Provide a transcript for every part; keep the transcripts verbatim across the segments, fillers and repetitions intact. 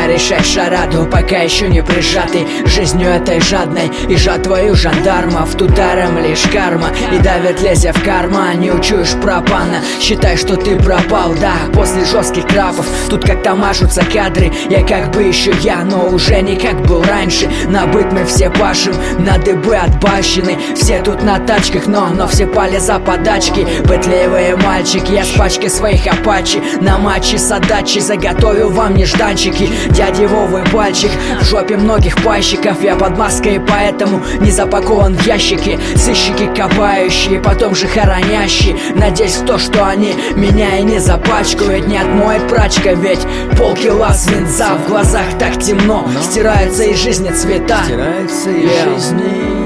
решай шараду, пока еще не прижатый жизнью этой жадной. И жатвою жандармов тут даром лишь карма. И давят лезя в карман, не учуешь пропана. Считай, что ты пропал, да, после жестких крапов. Тут как-то мажутся кадры, я как бы еще я, но уже не как был раньше. На быт мы все пашем, на дыбы отбащены. Все тут на тачках, но, но все пали за подачки. Пытливые мальчики, я с пачкой своих апачи. На матче с отдачей заготовил вам нежданчики. Дяди Вовы пальчик в жопе многих пайщиков. Я под маской, поэтому не запакован в ящики. Сыщики копающие, потом же хоронящие. Надеюсь в то, что они меня и не запачкают, не отмоет прачка. Ведь полкила свинца в глазах так темно. Стираются из жизни цвета, стираются из yeah. жизни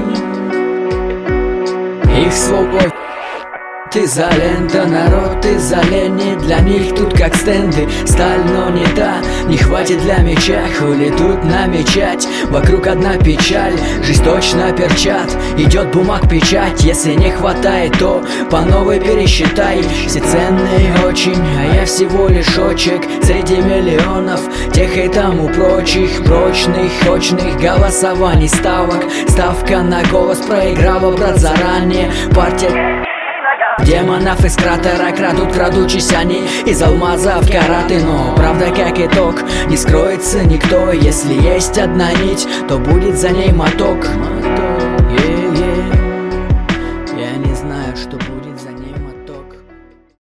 их свобод. Изолента, народ изолени. Для них тут как стенды. Сталь, но не та. Не хватит для меча, хули тут намечать. Вокруг одна печаль, жизнь точно перчат. Идет бумаг печать. Если не хватает, то по новой пересчитай. Все ценные очень, а я всего лишь очек среди миллионов тех и тому прочих. Прочных, очных голосований ставок. Ставка на голос проиграла, брат, заранее. Партия демонов из кратера крадут, крадучись они из алмазов караты. Но правда как итог не скроется никто. Если есть одна нить, то будет за ней моток.